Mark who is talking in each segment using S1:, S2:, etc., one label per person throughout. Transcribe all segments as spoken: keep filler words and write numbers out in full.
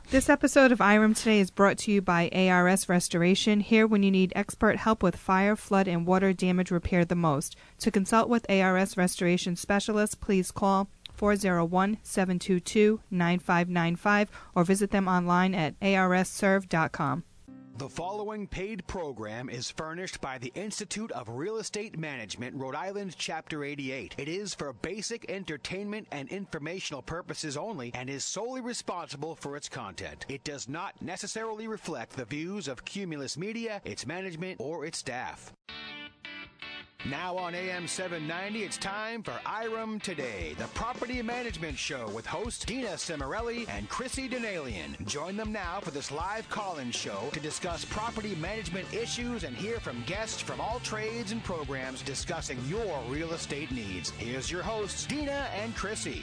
S1: This episode of I R A M Today is brought to you by A R S Restoration, here when you need expert help with fire, flood, and water damage repair the most. To consult with A R S Restoration specialists, please call four oh one, seven two two, nine five nine five or visit them online at A R S serve dot com.
S2: The following paid program is furnished by the Institute of Real Estate Management, Rhode Island, Chapter eighty-eight. It is for basic entertainment and informational purposes only and is solely responsible for its content. It does not necessarily reflect the views of Cumulus Media, its management, or its staff. Now on A M seven ninety, it's time for I R A M Today, the property management show with hosts Dina Cimarelli and Chrissy Denalian. Join them now for this live call-in show to discuss property management issues and hear from guests from all trades and programs discussing your real estate needs. Here's your hosts, Dina and Chrissy.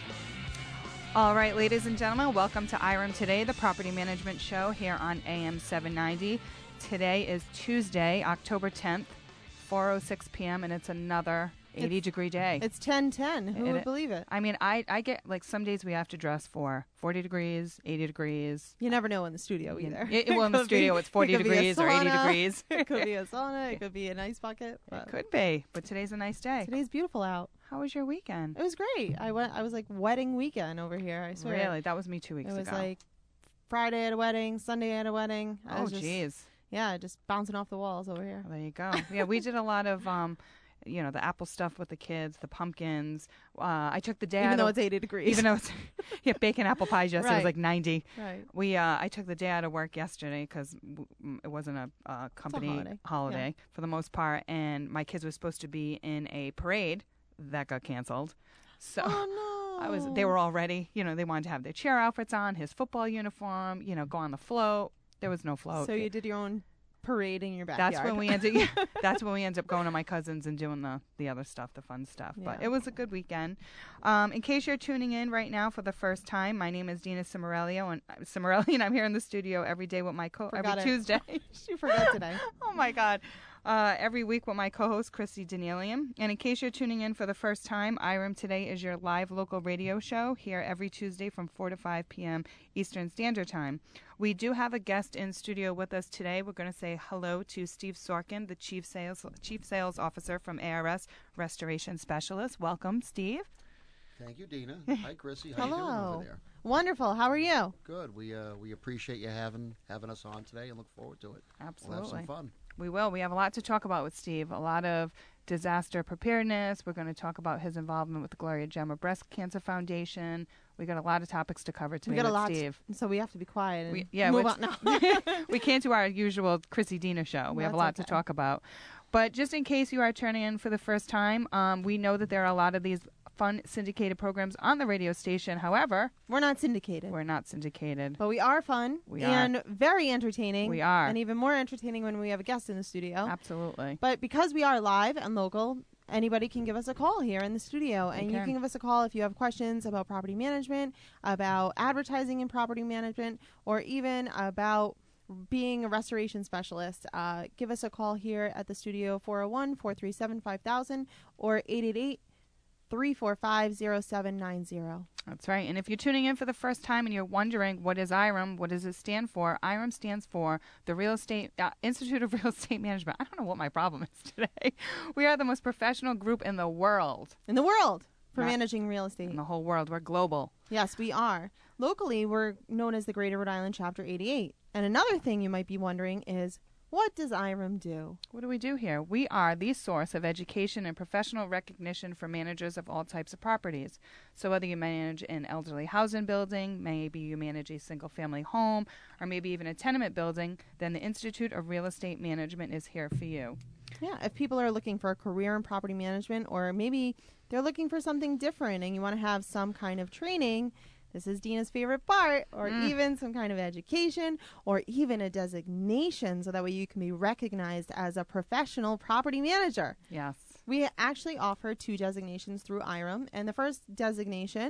S1: All right, ladies and gentlemen, welcome to I R A M Today, the property management show here on A M seven ninety. Today is Tuesday, October tenth. four oh six p.m. and it's another eighty degree day.
S3: It's ten ten. Who
S1: it,
S3: would believe it?
S1: I mean, I, I get, like, some days we have to dress for forty degrees, eighty degrees.
S3: You never know in the studio either.
S1: It, well, in the studio be, it's forty it degrees or eighty degrees.
S3: It could be a sauna. It could be an ice bucket.
S1: It could be, but today's a nice day.
S3: Today's beautiful out.
S1: How was your weekend?
S3: It was great. I went. I was like wedding weekend over here. I swear.
S1: Really? That was me two weeks ago.
S3: It was ago. like Friday at a wedding, Sunday at a wedding. I
S1: oh, jeez.
S3: Yeah, just bouncing off the walls over here.
S1: Well, there you go. Yeah, we did a lot of, um, you know, the apple stuff with the kids, the pumpkins. Uh, I took the day
S3: even
S1: out
S3: though
S1: of,
S3: it's eighty degrees.
S1: Even though it's yeah, bacon apple pies yesterday
S3: right.
S1: was like ninety.
S3: Right.
S1: We uh, I took the day out of work yesterday because w- it wasn't a uh, company
S3: a holiday,
S1: holiday
S3: yeah.
S1: for the most part, and my kids were supposed to be in a parade that got canceled. So
S3: oh, no.
S1: I was. They were all ready. You know, they wanted to have their cheer outfits on, his football uniform. You know, go on the float. There was no float.
S3: So you did your own parade in your backyard.
S1: That's when we ended. Yeah, that's when we ended up going to my cousins and doing the the other stuff, the fun stuff.
S3: Yeah.
S1: But it was a good weekend. Um, in case you're tuning in right now for the first time, my name is Dina Cimarelli, and Cimarelli, and I'm here in the studio every day with my co
S3: forgot
S1: every
S3: it.
S1: Tuesday.
S3: You forgot today.
S1: Oh my God. Uh, every week with my co-host, Chrissy Denalian. And in case you're tuning in for the first time, I R A M Today is your live local radio show here every Tuesday from four to five p.m. Eastern Standard Time. We do have a guest in studio with us today. We're going to say hello to Steve Sorkin, the Chief Sales Chief Sales Officer from A R S Restoration Specialist. Welcome, Steve.
S4: Thank you, Dina. Hi, Chrissy. How
S3: Hello.
S4: you doing over there?
S3: Wonderful. How are you?
S4: Good. We uh, we appreciate you having having us on today and look forward to it.
S1: Absolutely.
S4: We'll have some fun.
S1: We will. We have a lot to talk about with Steve. A lot of disaster preparedness. We're going to talk about his involvement with the Gloria Gemma Breast Cancer Foundation. We got a lot of topics to cover today
S3: we got
S1: with
S3: a lot
S1: Steve.
S3: To, so we have to be quiet and
S1: we, yeah,
S3: move on now.
S1: We can't do our usual Chrissy Dina show. We
S3: That's
S1: have a lot
S3: okay.
S1: to talk about. But just in case you are turning in for the first time, um, we know that there are a lot of these fun syndicated programs on the radio station. However,
S3: we're not syndicated.
S1: We're not syndicated.
S3: But we are fun
S1: we
S3: and
S1: are.
S3: very entertaining.
S1: We are.
S3: And even more entertaining when we have a guest in the studio.
S1: Absolutely.
S3: But because we are live and local, anybody can give us a call here in the studio. And you can give us a call if you have questions about property management, about advertising in property management, or even about being a restoration specialist. Uh, give us a call here at the studio, four oh one, four three seven, five thousand or eight eight eight, three four five, oh seven nine oh.
S1: That's right. And if you're tuning in for the first time and you're wondering what is I R A M, what does it stand for? I R A M stands for the Real Estate uh, Institute of Real Estate Management. I don't know what my problem is today. We are the most professional group in the world.
S3: In the world for
S1: Not
S3: managing real estate.
S1: In the whole world. We're global.
S3: Yes, we are. Locally, we're known as the Greater Rhode Island Chapter eighty-eight. And another thing you might be wondering is, what does I R A M do?
S1: What do we do here? We are the source of education and professional recognition for managers of all types of properties. So whether you manage an elderly housing building, maybe you manage a single-family home, or maybe even a tenement building, then the Institute of Real Estate Management is here for you.
S3: Yeah, if people are looking for a career in property management, or maybe they're looking for something different and you want to have some kind of training, this is Dina's favorite part, or mm. even some kind of education, or even a designation, so that way you can be recognized as a professional property manager.
S1: Yes.
S3: We actually offer two designations through I R A M, and the first designation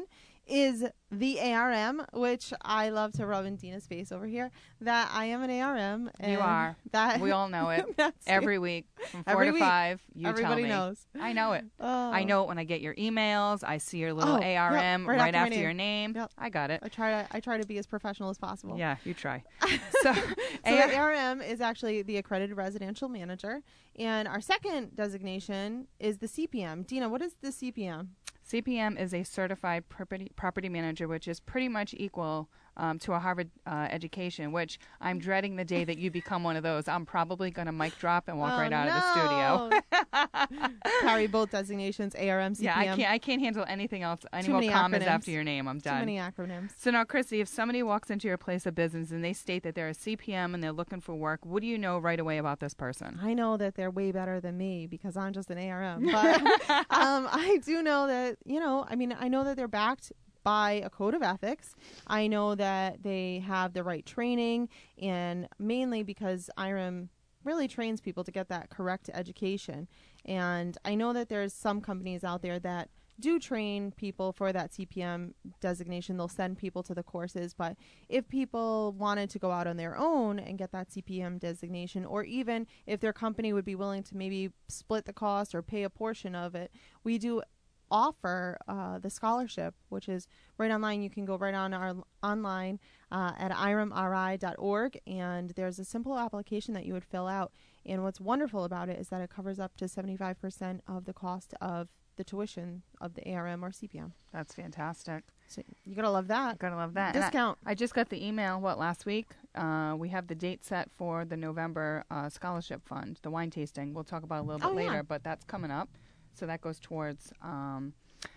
S3: is the A R M, which I love to rub in Dina's face over here, that I am an A R M. And
S1: you are.
S3: That
S1: we all know it. Every week from four
S3: Every
S1: to
S3: week.
S1: five, you
S3: Everybody
S1: tell me.
S3: knows.
S1: I know it.
S3: Oh.
S1: I know it when I get your emails. I see your little
S3: Oh,
S1: A R M
S3: yep, right
S1: right,
S3: after my
S1: after
S3: name.
S1: your name.
S3: Yep.
S1: I got it.
S3: I try to I try to be as professional as possible.
S1: Yeah, you try. so,
S3: So
S1: A-
S3: the A R M is actually the accredited residential manager, and our second designation is the C P M. Dina, what is the C P M?
S1: C P M is a certified property property manager, which is pretty much equal um, to a Harvard uh, education, which I'm dreading the day that you become one of those. I'm probably going to mic drop and walk
S3: Oh,
S1: right out of the studio.
S3: Carry both designations, A R M, C P M.
S1: Yeah, I can't. I can't handle anything else. Any
S3: Too
S1: more
S3: many
S1: commas
S3: acronyms.
S1: after your name, I'm
S3: Too
S1: done.
S3: many acronyms.
S1: So now, Chrissy, if somebody walks into your place of business and they state that they're a C P M and they're looking for work, what do you know right away about this person?
S3: I know that they're way better than me because I'm just an A R M. But um, I do know that, you know, I mean, I know that they're backed by a code of ethics. I know that they have the right training, and mainly because I R M really trains people to get that correct education. And I know that there's some companies out there that do train people for that C P M designation. They'll send people to the courses, but if people wanted to go out on their own and get that C P M designation, or even if their company would be willing to maybe split the cost or pay a portion of it, we do offer uh, the scholarship, which is right online. You can go right on our online uh, at I R M R I dot org, and there's a simple application that you would fill out. And what's wonderful about it is that it covers up to seventy-five percent of the cost of the tuition of the A R M or C P M.
S1: That's fantastic.
S3: So you gotta love that.
S1: Gotta love that. And I-
S3: Discount.
S1: I, just got the email, what, last week? Uh, we have the date set for the November uh, scholarship fund, the wine tasting. We'll talk about it a little bit
S3: Oh, yeah.
S1: later, but that's coming up. So that goes towards um,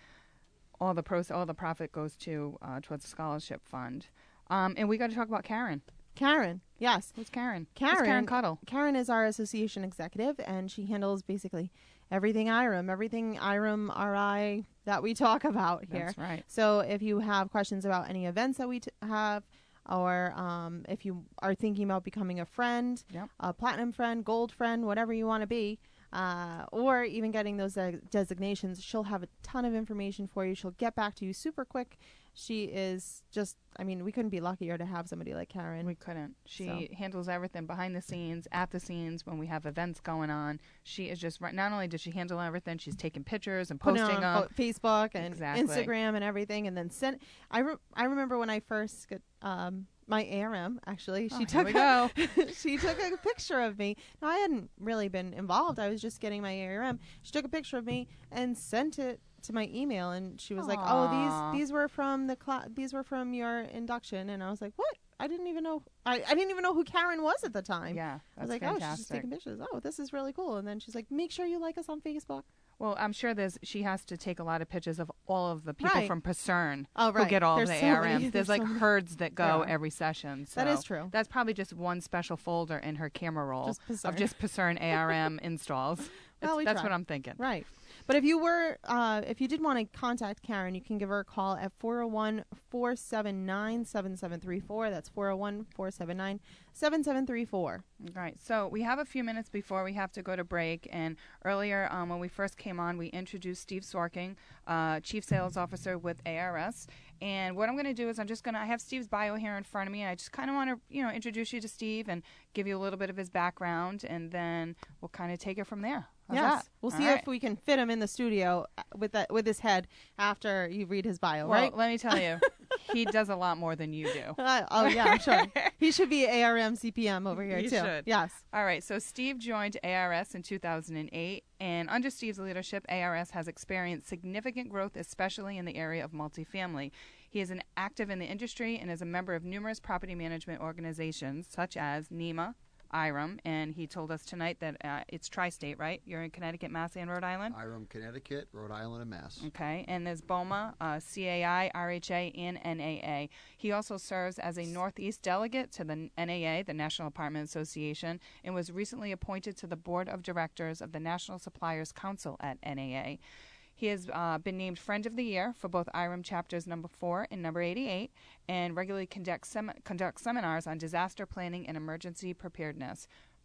S1: all the pros, all the profit goes to uh, towards the scholarship fund. Um, and we got to talk about Karen.
S3: Karen, yes.
S1: Who's Karen?
S3: Karen,
S1: Who's Karen Cuddle.
S3: Karen is our association executive, and she handles basically everything I R M, everything I R M R I that we talk about here.
S1: That's right.
S3: So if you have questions about any events that we t- have, or um, if you are thinking about becoming a friend,
S1: Yep.
S3: a platinum friend, gold friend, whatever you want to be, uh, or even getting those de- designations, she'll have a ton of information for you. She'll get back to you super quick. She is just, I mean, we couldn't be luckier to have somebody like Karen.
S1: We couldn't. She
S3: So.
S1: handles everything behind the scenes, at the scenes, when we have events going on. She is just, right. Not only does she handle everything, she's taking pictures and
S3: Putting
S1: posting
S3: on
S1: them.
S3: fo- Facebook and
S1: Exactly.
S3: Instagram and everything, and then send. I re- I remember when I first got um, my A R M. Actually,
S1: Oh,
S3: she
S1: here
S3: took
S1: we
S3: a,
S1: go.
S3: she took a picture of me. Now I hadn't really been involved. I was just getting my A R M. She took a picture of me and sent it to my email, and she was like,
S1: Aw.
S3: "Oh, these these were from the cla- these were from your induction." And I was like, "What? I didn't even know. I, I didn't even know who Karen was at the time."
S1: Yeah,
S3: I was
S1: that's
S3: like, "Oh, she's just
S1: fantastic.
S3: taking pictures. Oh, this is really cool." And then she's like, "Make sure you like us on Facebook."
S1: Well, I'm sure there's she has to take a lot of pictures of all of the people
S3: Right.
S1: from Pacern
S3: Oh, right.
S1: who get all
S3: There's
S1: of the
S3: so
S1: A R
S3: many.
S1: Ms. There's,
S3: There's
S1: like
S3: so many.
S1: herds that
S3: There
S1: go
S3: are.
S1: every session. So
S3: That is true.
S1: That's probably just one special folder in her camera roll
S3: Just Pacern.
S1: of just Pacern A R M installs.
S3: Well,
S1: It's-
S3: we
S1: that's
S3: try.
S1: what I'm thinking.
S3: Right. But if you were, uh, if you did want to contact Karen, you can give her a call at four oh one, four seven nine, seven seven three four. That's four oh one, four seven nine, seven seven three four.
S1: All right. So we have a few minutes before we have to go to break. And earlier, um, when we first came on, we introduced Steve Sorking, uh, Chief Sales Officer with A R S. And what I'm going to do is I'm just going to, I have Steve's bio here in front of me. And I just kind of want to, you know, introduce you to Steve and give you a little bit of his background. And then we'll kind of take it from there. How's
S3: Yes.
S1: that?
S3: We'll
S1: All
S3: see
S1: right.
S3: if we can fit him in the studio uh, with that with his head after you read his bio,
S1: Well,
S3: right?
S1: let me tell you, he does a lot more than you do.
S3: Uh, oh, yeah, I'm sure. He should be A R M C P M over here,
S1: He
S3: too.
S1: should.
S3: Yes.
S1: All right, so Steve joined A R S in two thousand eight, and under Steve's leadership, A R S has experienced significant growth, especially in the area of multifamily. He is an active in the industry and is a member of numerous property management organizations, such as NEMA, I R M, and he told us tonight that uh, it's tri-state, right? You're in Connecticut, Mass, and Rhode Island?
S4: I R M, Connecticut, Rhode Island, and Mass.
S1: Okay, and there's BOMA, uh, C A I, R H A, and N A A. He also serves as a Northeast delegate to the N A A, the National Apartment Association, and was recently appointed to the Board of Directors of the National Suppliers Council at N A A. He has uh, been named Friend of the Year for both I R M chapters number four and number eighty-eight, and regularly conducts sem- conduct seminars on disaster planning and emergency preparedness.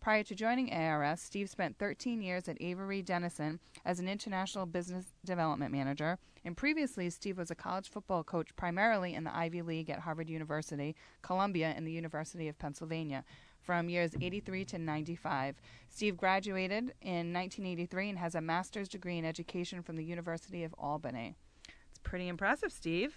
S1: Prior to joining A R S, Steve spent thirteen years at Avery Dennison as an international business development manager. And previously, Steve was a college football coach primarily in the Ivy League at Harvard University, Columbia, and the University of Pennsylvania from years eighty-three to ninety-five. Steve graduated in nineteen eighty-three and has a master's degree in education from the University of Albany. It's pretty impressive, Steve.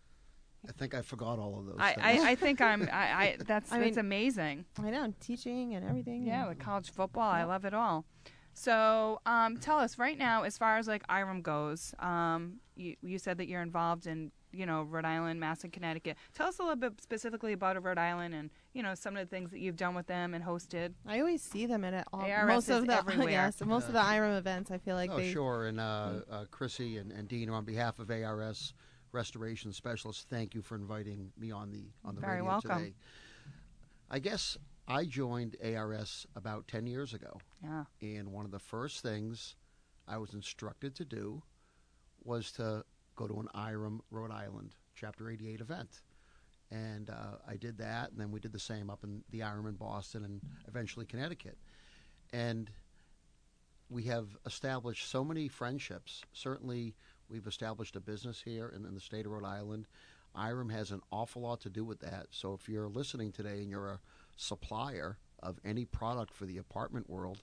S4: I think I forgot all of those
S1: I,
S4: things.
S1: I, I think I'm. I, I that's
S3: I
S1: that's
S3: mean-
S1: amazing.
S3: I know, teaching and everything.
S1: Yeah,
S3: and-
S1: with college football, I love it all. So, um, tell us right now, as far as like I R M goes. Um, you you said that you're involved in you know Rhode Island, Mass, and Connecticut. Tell us a little bit specifically about Rhode Island and you know some of the things that you've done with them and hosted.
S3: I always see them at all,
S1: A R S
S3: most
S1: is
S3: of the
S1: everywhere.
S3: yes, most of the I R M events. I feel like
S4: oh,
S3: they
S4: sure. And uh, uh, Chrissy and, and Dean, on behalf of A R S Restoration Specialists, thank you for inviting me on the on the
S1: Very
S4: radio
S1: welcome.
S4: today. I guess I joined A R S about ten years ago,
S1: Yeah.
S4: and one of the first things I was instructed to do was to go to an I R M Rhode Island Chapter eighty-eight event. And uh, I did that, and then we did the same up in the I R M in Boston and eventually Connecticut. And we have established so many friendships. Certainly, we've established a business here in, in the state of Rhode Island. I R M has an awful lot to do with that. So if you're listening today and you're a supplier of any product for the apartment world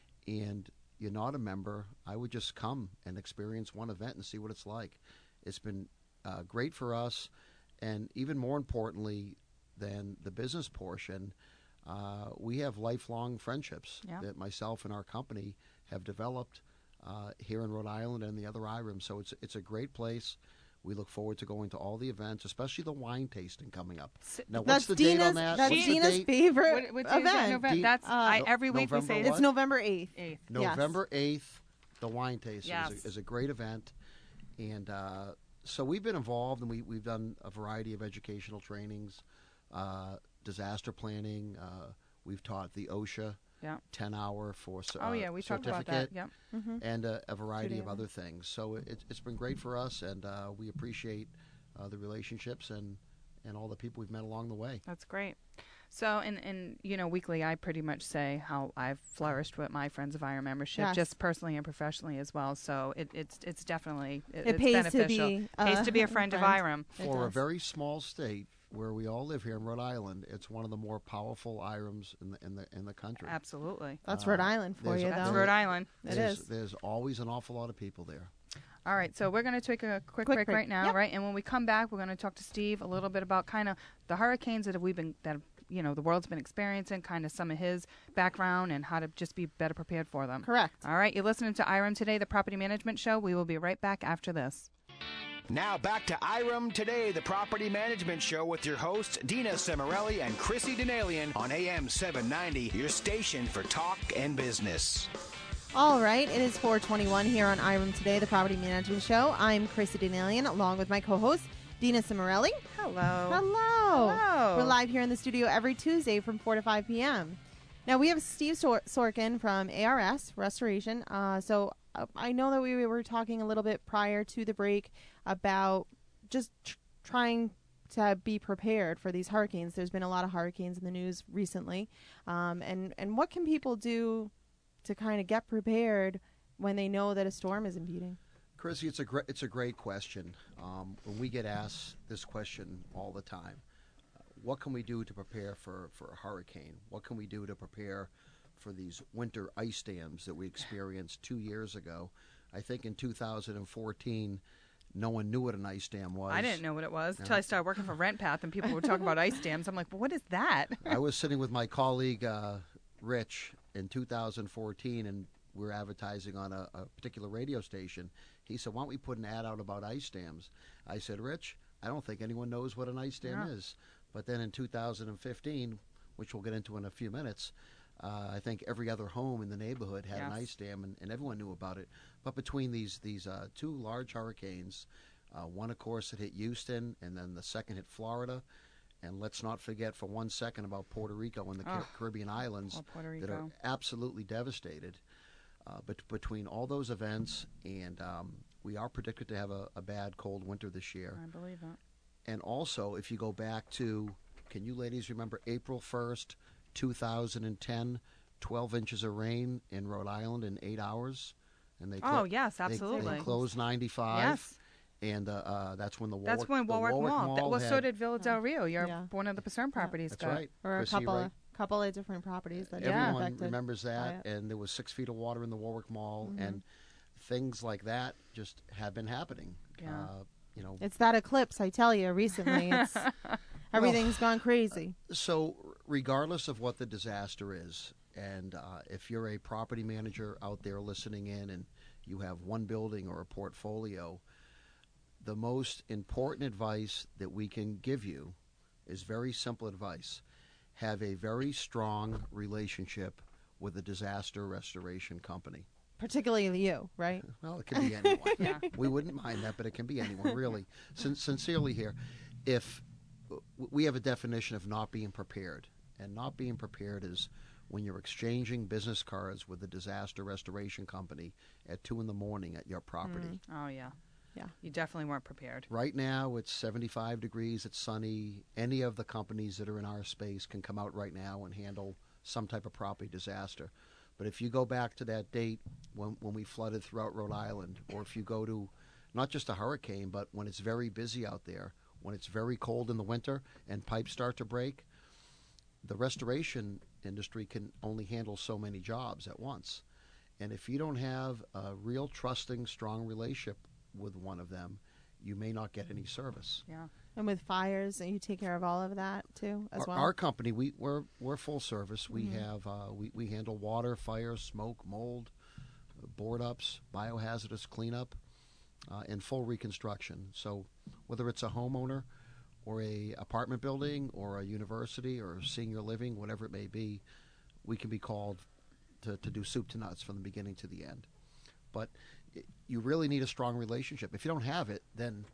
S4: and you're not a member, I would just come and experience one event and see what it's like. It's been uh, great for us, and even more importantly than the business portion, uh, we have lifelong friendships
S1: Yeah.
S4: that myself and our company have developed uh, here in Rhode Island and the other I R Ms. So it's it's a great place. We look forward to going to all the events, especially the wine tasting coming up.
S1: S-
S4: Now, what's
S3: that's
S4: the
S3: Dina's,
S4: date on that?
S3: That's
S4: What's the
S3: Dina's
S4: date?
S3: favorite
S1: What, what day is that?
S3: event.
S1: November?
S4: Do-
S1: That's
S3: Uh,
S1: I, every week we
S4: November
S1: say
S4: what?
S3: It's November eighth.
S1: eighth.
S4: November eighth, the wine tasting
S1: Yes.
S4: is, a, is a great event. And uh, so we've been involved, and we, we've done a variety of educational trainings, uh, disaster planning. Uh, we've taught the OSHA
S1: Yeah.
S4: ten-hour for cer-
S1: Oh
S4: uh,
S1: yeah, we talked about that.
S4: certificate,
S1: Yep.
S3: Mm-hmm.
S4: and uh, a variety of
S3: Studio.
S4: other things. So it, it's been great for us, and uh, we appreciate uh, the relationships and, and all the people we've met along the way.
S1: That's great. So, in, in you know, weekly, I pretty much say how I've flourished with my Friends of I R M membership,
S3: Yes.
S1: just personally and professionally as well. So, it, it's it's definitely it,
S3: It
S1: it's
S3: pays to
S1: beneficial.
S3: be,
S1: pays
S3: uh,
S1: to be a friend, of
S3: friend.
S1: I R M.
S3: It
S4: For a
S3: does.
S4: very small state where we all live here in Rhode Island, it's one of the more powerful I R Ms in the in the in the country.
S1: Absolutely,
S3: That's
S4: Uh,
S3: Rhode Island for
S4: there's
S3: you,
S4: a-
S1: that's
S3: though.
S4: there-
S1: Rhode Island.
S3: It
S4: there's,
S3: is.
S4: There's always an awful lot of people there.
S1: All right, so we're going to take a quick,
S3: Quick
S1: break,
S3: break.
S1: right now,
S3: Yep.
S1: right? And when we come back, we're going to talk to Steve a little bit about kind of the hurricanes that we've been that you know the world's been experiencing, kind of some of his background and how to just be better prepared for them.
S3: Correct.
S1: All right, you're listening to I R M Today, the Property Management Show. We will be right back after this.
S2: Now back to I R M Today, the Property Management Show with your hosts Dina Cimarelli and Chrissy Denalian on A M seven ninety, your station for talk and business.
S3: All right, it is four twenty-one here on I R M Today, the Property Management Show. I'm Chrissy Denalian, along with my co-host, Dina Cimarelli.
S1: Hello.
S3: Hello.
S1: Hello.
S3: We're live here in the studio every Tuesday from four to five p.m. Now, we have Steve Sor- Sorkin from A R S Restoration. Uh, so uh, I know that we were talking a little bit prior to the break about just tr- trying to be prepared for these hurricanes. There's been a lot of hurricanes in the news recently. Um, and, and what can people do to kind of get prepared when they know that a storm is impeding?
S4: Chrissy, it's a great it's a great question. Um, when we get asked this question all the time, uh, what can we do to prepare for, for a hurricane? What can we do to prepare for these winter ice dams that we experienced two years ago? I think in two thousand fourteen, no one knew what an ice dam was.
S1: I didn't know what it was
S4: No.
S1: until I started working for RentPath and people were talking about ice dams. I'm like, well, what is that?
S4: I was sitting with my colleague uh, Rich in two thousand fourteen, and we were advertising on a, a particular radio station. He said, "Why don't we put an ad out about ice dams?" I said, "Rich, I don't think anyone knows what an ice dam
S1: Yeah.
S4: is." But then in two thousand fifteen, which we'll get into in a few minutes, uh, I think every other home in the neighborhood had an
S1: Yes.
S4: ice dam, and, and everyone knew about it. But between these these uh, two large hurricanes, uh, one of course that hit Houston, and then the second hit Florida. And let's not forget for one second about Puerto Rico and the Car-
S1: Oh.
S4: Caribbean islands
S1: Well, Puerto
S4: that are
S1: Rico.
S4: absolutely devastated. Uh, but between all those events, and um, we are predicted to have a, a bad cold winter this year.
S1: I believe that.
S4: And also, if you go back to, can you ladies remember April first, two thousand ten, twelve inches of rain in Rhode Island in eight hours, and they
S1: Oh
S4: clo-
S1: yes,
S4: they-
S1: absolutely.
S4: They, closed ninety-five.
S1: Yes.
S4: And uh, uh, that's when the Warwick,
S1: That's when
S4: the
S1: Warwick,
S4: Warwick
S1: Mall.
S4: Mall
S1: That- well, so
S4: had-
S1: did Villa Del Rio. You're
S3: Yeah.
S1: one of the Pacern properties.
S4: That's
S1: got-
S4: right.
S3: Or a
S4: Chrissy,
S3: couple,
S4: right?
S3: of, couple of different properties that
S1: Yeah.
S3: are
S4: Everyone
S3: affected.
S4: remembers that,
S3: by it.
S4: and there was six feet of water in the Warwick Mall,
S3: Mhm.
S4: and things like that just have been happening.
S1: Yeah.
S4: Uh, you know,
S3: It's that eclipse, I tell you. Recently, it's everything's gone crazy.
S4: so regardless of what the disaster is, and uh, if you're a property manager out there listening in, and you have one building or a portfolio, the most important advice that we can give you is very simple advice. Have a very strong relationship with a disaster restoration company.
S3: Particularly you, right?
S4: Well, it can be anyone.
S1: Yeah.
S4: We wouldn't mind that, but it can be anyone, really. Sin- sincerely here, if w- we have a definition of not being prepared, and not being prepared is when you're exchanging business cards with a disaster restoration company at two in the morning at your property.
S1: Oh yeah.
S3: Yeah.
S1: You definitely weren't prepared.
S4: Right now, it's seventy-five degrees. It's sunny. Any of the companies that are in our space can come out right now and handle some type of property disaster. But if you go back to that date when, when we flooded throughout Rhode Island, or if you go to not just a hurricane, but when it's very busy out there, when it's very cold in the winter and pipes start to break, the restoration industry can only handle so many jobs at once. And if you don't have a real trusting, strong relationship with one of them, you may not get any service.
S1: Yeah.
S3: And with fires, and you take care of all of that too, as
S4: our,
S3: well.
S4: our company, we, we're we're full service. We
S3: Mhm.
S4: have uh, we we handle water, fire, smoke, mold, uh, board ups, biohazardous cleanup, uh, and full reconstruction. So whether it's a homeowner or a apartment building or a university or senior living, whatever it may be, we can be called to, to do soup to nuts from the beginning to the end. But it, you really need a strong relationship. If you don't have it, then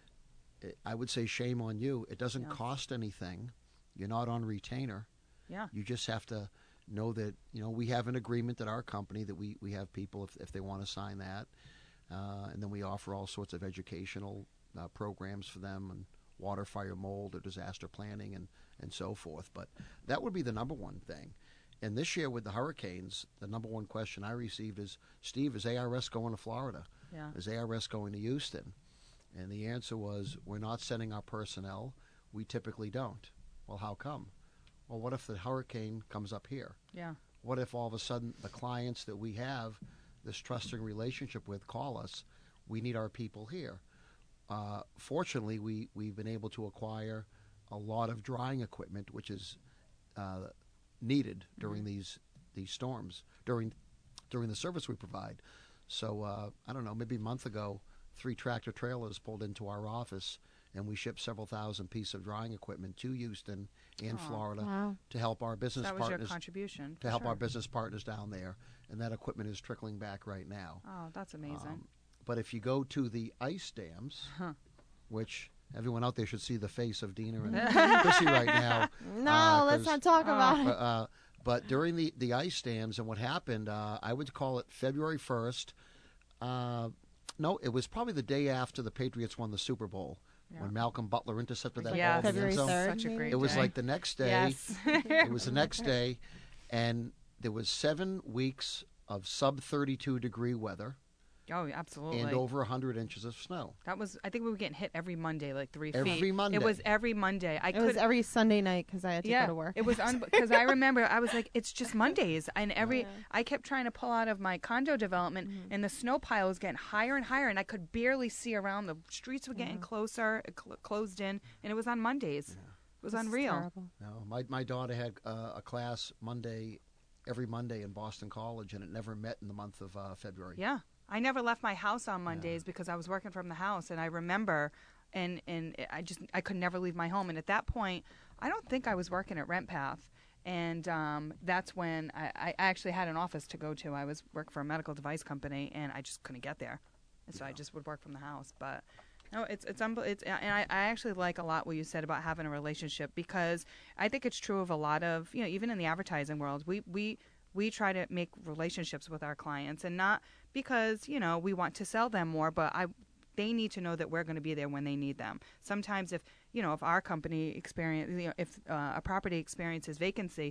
S4: it, I would say shame on you. It doesn't
S1: Yeah.
S4: cost anything. You're not on retainer.
S1: Yeah.
S4: You just have to know that, you know, we have an agreement at our company that we, we have people, if, if they want to sign that, uh, and then we offer all sorts of educational uh, programs for them, and water, fire, mold, or disaster planning, and, and so forth. But that would be the number one thing. And this year with the hurricanes, the number one question I received is, Steve, is A R S going to Florida?
S1: Yeah.
S4: Is A R S going to Houston? And the answer was, we're not sending our personnel. We typically don't. Well, how come? Well, what if the hurricane comes up here?
S1: Yeah.
S4: What if all of a sudden the clients that we have this trusting relationship with call us? We need our people here. Uh, fortunately, we, we've been able to acquire a lot of drying equipment, which is uh, needed during
S1: Mhm.
S4: these these storms, during during the service we provide. So, uh, I don't know, maybe a month ago, three tractor trailers pulled into our office, and we shipped several thousand pieces of drying equipment to Houston and
S1: Aw.
S4: Florida
S3: Wow.
S4: to help our
S1: So
S4: business
S1: that was your
S4: partners
S1: contribution.
S4: to
S1: for
S4: help
S1: sure.
S4: our business partners down there, and that equipment is trickling back right now.
S1: Oh, that's amazing.
S4: Um, but if you go to the ice dams,
S1: Huh.
S4: which everyone out there should see the face of Dina and Chrissy right now.
S3: No,
S4: Uh,
S3: let's
S4: 'cause-
S3: not talk
S1: Oh.
S3: about
S4: Uh,
S3: it.
S4: uh, but during the, the ice dams and what happened, uh, I would call it February first. Uh, no, it was probably the day after the Patriots won the Super Bowl
S1: Yeah.
S4: when Malcolm Butler intercepted that
S1: Yes.
S4: ball in the
S3: February
S4: end zone.
S3: third.
S1: Such a
S3: maybe?
S1: great
S4: It was
S1: day.
S4: like the next day.
S1: Yes.
S4: It was the next day, and there was seven weeks of sub thirty-two degree weather
S1: Oh, absolutely.
S4: and over one hundred inches of snow.
S1: That was. I think we were getting hit every Monday, like three
S4: Every
S1: feet.
S4: Monday.
S1: It was every Monday. I
S3: It
S1: could.
S3: was every Sunday night because I had to
S1: yeah,
S3: go to work.
S1: it was because I remember I was like, it's just Mondays, and every
S3: Yeah.
S1: I kept trying to pull out of my condo development,
S3: Mhm.
S1: and the snow pile was getting higher and higher, and I could barely see around. The streets were getting
S3: Yeah.
S1: closer, it cl- closed in, and it was on Mondays. It was
S3: This is
S1: unreal.
S3: terrible.
S4: No, my my daughter had uh, a class Monday, every Monday in Boston College, and it never met in the month of uh, February.
S1: Yeah. I never left my house on Mondays because I was working from the house, and I remember, and and I just I could never leave my home. And at that point, I don't think I was working at RentPath, and um, that's when I, I actually had an office to go to. I was working for a medical device company, and I just couldn't get there, and so I
S4: Yeah.
S1: just would work from the house. But no, it's it's unbel- it's and I, I actually like a lot what you said about having a relationship, because I think it's true of a lot of, you know, even in the advertising world, we we. We try to make relationships with our clients, and not because, you know, we want to sell them more, but I, they need to know that we're going to be there when they need them. Sometimes if, you know, if our company experience, you know, if uh, a property experiences vacancy,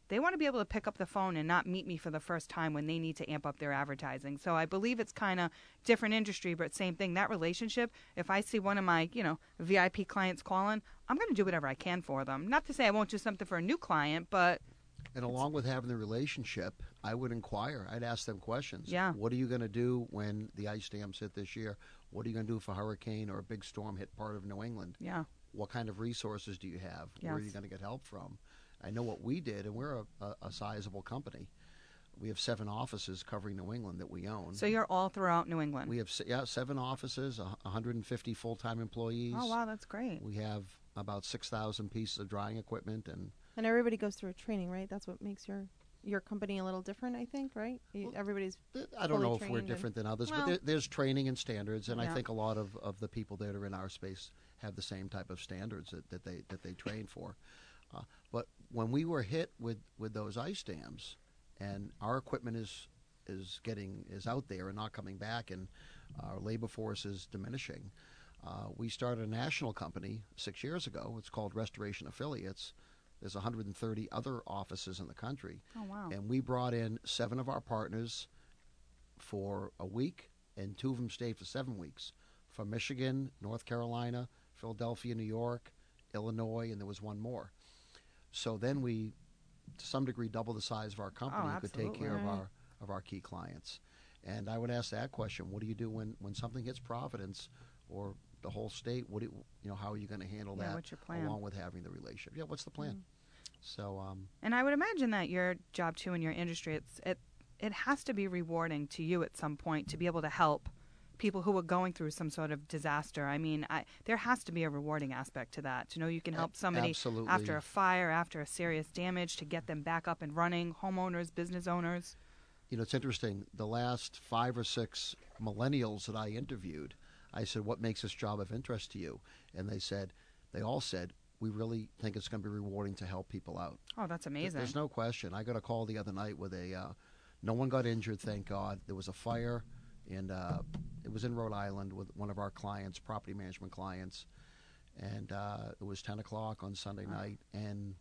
S1: they want to be able to pick up the phone and not meet me for the first time when they need to amp up their advertising. So I believe it's kind of different industry, but same thing. That relationship, if I see one of my, you know, V I P clients calling, I'm going to do whatever I can for them. Not to say I won't do something for a new client, but...
S4: And along with having the relationship, I would inquire. I'd ask them questions.
S1: Yeah.
S4: What are you going to do when the ice dams hit this year? What are you going to do if a hurricane or a big storm hit part of New England?
S1: Yeah.
S4: What kind of resources do you have?
S1: Yes.
S4: Where are you going to get help from? I know what we did, and we're a, a, a sizable company. We have seven offices covering New England that we own.
S1: So you're all throughout New England?
S4: We have yeah seven offices, one hundred fifty full-time employees.
S1: Oh, wow, that's great.
S4: We have about six thousand pieces of drying equipment. And
S3: and everybody goes through a training, right? That's what makes your your company a little different, I think, right? You, everybody's
S4: I don't
S3: fully
S4: know if we're
S3: trained
S4: different than others,
S3: well,
S4: but there, there's training and standards, and
S1: Yeah.
S4: I think a lot of, of the people that are in our space have the same type of standards that, that they that they train for. Uh, but when we were hit with, with those ice dams, and our equipment is is getting is out there and not coming back, and our labor force is diminishing, uh, we started a national company six years ago. It's called Restoration Affiliates. There's one hundred thirty other offices in the country.
S1: Oh, wow.
S4: And we brought in seven of our partners for a week, and two of them stayed for seven weeks, from Michigan, North Carolina, Philadelphia, New York, Illinois, and there was one more. So then we, to some degree, doubled the size of our company
S1: Oh,
S4: and could take
S1: absolutely.
S4: care of
S3: Right.
S4: our of our key clients. And I would ask that question: what do you do when, when something hits Providence or the whole state? What do you, you know? How are you going to handle
S1: Yeah,
S4: that?
S1: what's your plan?
S4: Along with having the relationship. Yeah, what's the plan?
S3: Mm.
S4: So um,
S1: And I would imagine that your job, too, in your industry, it's it it has to be rewarding to you at some point to be able to help people who are going through some sort of disaster. I mean, I, there has to be a rewarding aspect to that, to know you can help somebody
S4: absolutely.
S1: after a fire, after a serious damage, to get them back up and running, homeowners, business owners.
S4: You know, it's interesting. The last five or six millennials that I interviewed, I said, what makes this job of interest to you? And they said, they all said, we really think it's going to be rewarding to help people out.
S1: Oh, that's amazing.
S4: There's no question. I got a call the other night with a, uh, no one got injured, thank God. There was a fire, and uh, it was in Rhode Island with one of our clients, property management clients. And uh, it was ten o'clock on Sunday
S1: Wow.
S4: night. And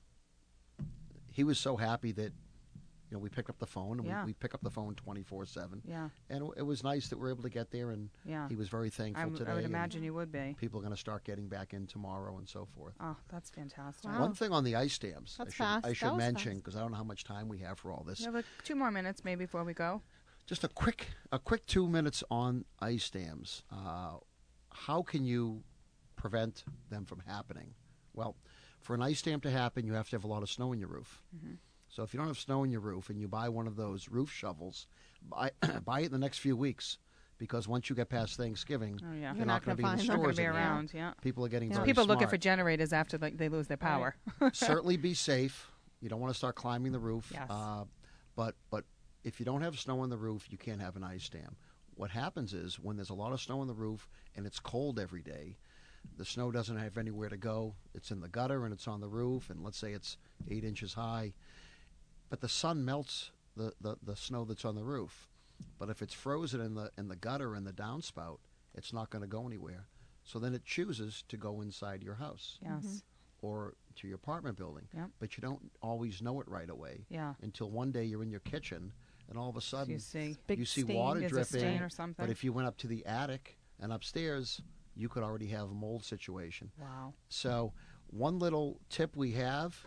S4: he was so happy that, you know, we picked up the phone, and
S1: Yeah.
S4: we, we pick up the phone twenty-four seven.
S1: Yeah,
S4: And it, it was nice that we were able to get there, and
S1: yeah.
S4: he was very thankful
S1: I'm-
S4: today.
S1: I would
S4: and
S1: imagine you would be.
S4: people are going to start getting back in tomorrow and so forth.
S1: Oh, that's fantastic.
S3: Wow.
S4: One thing on the ice dams, I
S3: That's
S4: should,
S3: fast.
S4: I
S3: That
S4: should
S3: was
S4: mention,
S3: fast.
S4: because I don't know how much time we have for all this.
S1: We have like two more minutes maybe before we go.
S4: Just a quick, a quick two minutes on ice dams. Uh, how can you prevent them from happening? Well, for an ice dam to happen, you have to have a lot of snow in your roof.
S1: Mm-hmm.
S4: So if you don't have snow in your roof and you buy one of those roof shovels, buy, buy it in the next few weeks, because once you get past Thanksgiving,
S1: Oh, yeah.
S4: they're
S3: You're
S4: not,
S3: not
S4: going to
S3: gonna
S4: be in the
S3: find them.
S1: Not going
S4: stores
S1: to be
S4: anymore.
S1: around, yeah.
S4: People are getting
S3: Yeah.
S4: very
S1: People looking
S4: smart.
S1: for generators after like, they lose their power.
S4: Certainly be safe. You don't want to start climbing the roof.
S1: Yes.
S4: Uh, but but if you don't have snow on the roof, you can't have an ice dam. What happens is when there's a lot of snow on the roof and it's cold every day, the snow doesn't have anywhere to go. It's in the gutter and it's on the roof, and let's say it's eight inches high. But the sun melts the, the, the snow that's on the roof. But if it's frozen in the in the gutter and the downspout, it's not going to go anywhere. So then it chooses to go inside your house
S1: Yes.
S4: or to your apartment building.
S1: Yep.
S4: But you don't always know it right away
S1: Yeah.
S4: until one day you're in your kitchen and all of a
S1: So
S4: sudden
S1: you see
S3: Big
S4: you see
S3: stain.
S4: water
S1: there's a
S4: dripping.
S1: stain or something.
S4: But if you went up to the attic and upstairs, you could already have a mold situation.
S1: Wow.
S4: So one little tip we have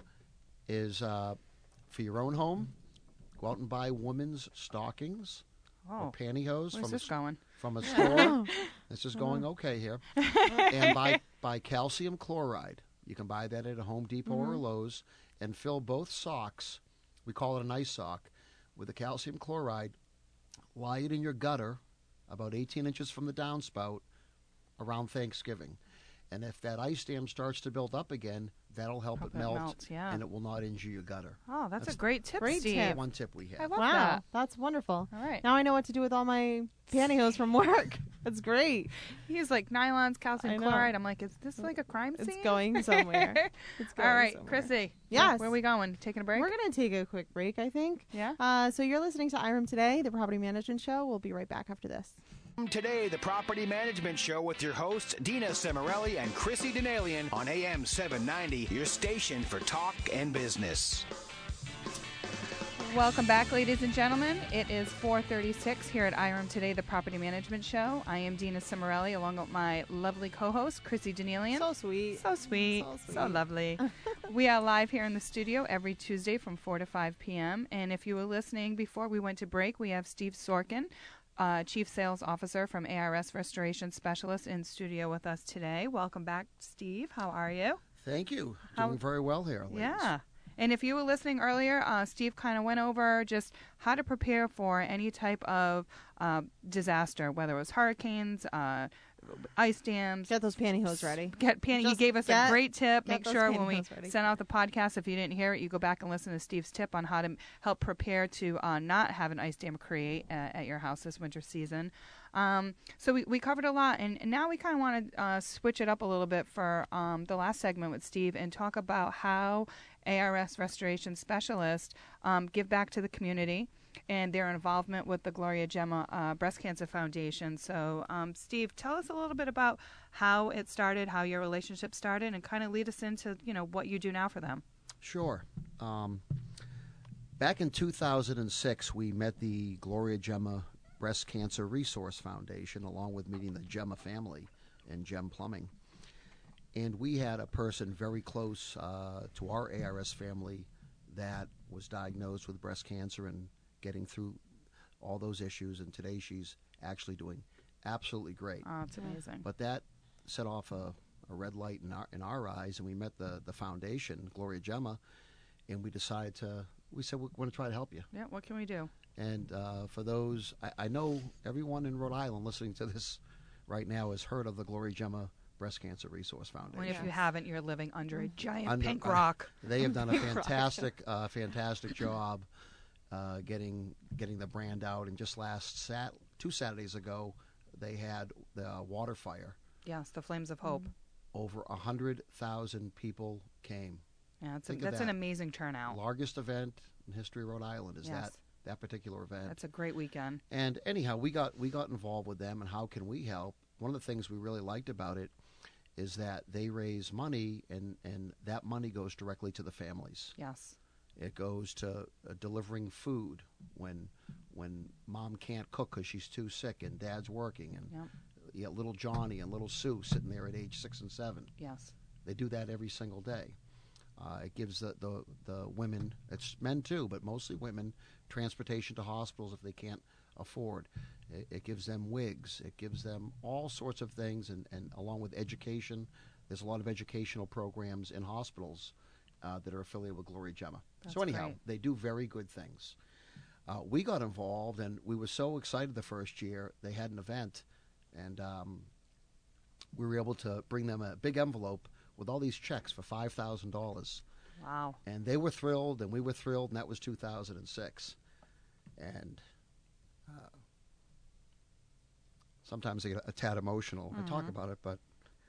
S4: is uh, for your own home, go out and buy women's stockings or
S1: Oh,
S4: pantyhose
S1: where's
S4: from a,
S1: this
S4: s-
S1: going?
S4: from a store. This is going okay here. And buy, buy calcium chloride. You can buy that at a Home Depot or a Lowe's, and fill both socks, we call it an ice sock, with the calcium chloride. Lie it in your gutter about eighteen inches from the downspout around Thanksgiving. And if that ice dam starts to build up again, that'll help,
S1: Help
S4: it
S1: it
S4: melt,
S1: melt, yeah.
S4: and it will not injure your gutter.
S1: Oh, that's,
S4: That's
S1: a great tip,
S3: great
S1: Steve.
S3: tip.
S4: One tip we have.
S1: I love
S3: Wow,
S1: that.
S3: that's wonderful.
S1: All right.
S3: Now I know what to do with all my pantyhose from work. That's great.
S1: He's like nylons,
S3: I
S1: calcium
S3: know.
S1: chloride. I'm like, is this like a crime scene?
S3: It's going somewhere. It's going
S1: All right,
S3: somewhere.
S1: Chrissy.
S3: Yes.
S1: Where are we going? Taking a break?
S3: We're going to take a quick break, I think.
S1: Yeah.
S3: Uh, so you're listening to I R M Today, the property management show. We'll be right back after this.
S2: Today, the Property Management Show with your hosts, Dina Cimarelli and Chrissy Denalian on A M seven ninety, your station for talk and business.
S1: Welcome back, ladies and gentlemen. It is four thirty-six here at I R M Today, the Property Management Show. I am Dina Cimarelli, along with my lovely co-host, Chrissy Danielian.
S3: So sweet.
S1: So sweet.
S3: So sweet.
S1: So lovely. We are live here in the studio every Tuesday from four to five p.m. And if you were listening before we went to break, we have Steve Sorkin, uh, Chief Sales Officer from A R S Restoration Specialist, in studio with us today. Welcome back, Steve. How are you?
S4: Thank you.
S1: How-
S4: Doing very well here, ladies.
S1: Yeah. And if you were listening earlier, uh, Steve kind of went over just how to prepare for any type of uh, disaster, whether it was hurricanes, uh, ice dams.
S3: Get those pantyhose ready.
S1: Get panty. He
S3: Just
S1: gave us
S3: get-
S1: a great tip.
S3: get
S1: Make
S3: those
S1: sure when we
S3: pantyhose ready.
S1: send out the podcast, if you didn't hear it, you go back and listen to Steve's tip on how to help prepare to uh, not have an ice dam create uh, at your house this winter season. Um, so we, we covered a lot, and, and now we kind of want to uh, switch it up a little bit for um, the last segment with Steve and talk about how A R S Restoration Specialists um, give back to the community and their involvement with the Gloria Gemma uh, Breast Cancer Foundation. So, um, Steve, tell us a little bit about how it started, how your relationship started, and kind of lead us into, you know, what you do now for them.
S4: Sure. Um, back in two thousand six, we met the Gloria Gemma Breast Cancer Resource Foundation, along with meeting the Gemma family and Gem Plumbing. And we had a person very close uh, to our A R S family that was diagnosed with breast cancer and getting through all those issues. And today she's actually doing absolutely great.
S1: Oh, it's amazing.
S4: But that set off a, a red light in our, in our eyes, and we met the, the foundation, Gloria Gemma, and we decided to, we said, we want to try to help you.
S1: Yeah, what can we do?
S4: And uh, for those, I, I know everyone in Rhode Island listening to this right now has heard of the Gloria Gemma Breast Cancer Resource Foundation.
S1: Well, if you
S3: Yes.
S1: haven't, you're living under a giant
S4: Under-
S1: pink
S4: uh,
S1: rock.
S4: They have done a fantastic, uh, fantastic job uh, getting getting the brand out. And just last sat two Saturdays ago, they had the water fire.
S1: Yes, the Flames of Hope.
S4: Over a hundred thousand people came.
S1: Yeah, it's a,
S4: Think of
S1: that's an
S4: that.
S1: amazing turnout.
S4: Largest event in history of Rhode Island is
S1: Yes.
S4: that that particular event.
S1: That's a great weekend.
S4: And anyhow, we got we got involved with them, and how can we help? One of the things we really liked about it is that they raise money, and, and that money goes directly to the families.
S1: Yes.
S4: It goes to uh, delivering food when when mom can't cook because she's too sick and dad's working, and
S1: Yep.
S4: you got little Johnny and little Sue sitting there at age six and seven.
S1: Yes.
S4: They do that every single day. Uh, it gives the, the, the women, it's men too, but mostly women, transportation to hospitals if they can't afford. It, it gives them wigs. It gives them all sorts of things, and, and along with education. There's a lot of educational programs in hospitals uh, that are affiliated with Gloria Gemma.
S1: That's
S4: so anyhow,
S1: great.
S4: they do very good things. Uh, we got involved, and we were so excited the first year. They had an event, and um, we were able to bring them a big envelope with all these checks for five thousand dollars.
S1: Wow.
S4: And they were thrilled, and we were thrilled, and that was two thousand six. And uh, sometimes I get a tad emotional when I talk about it, but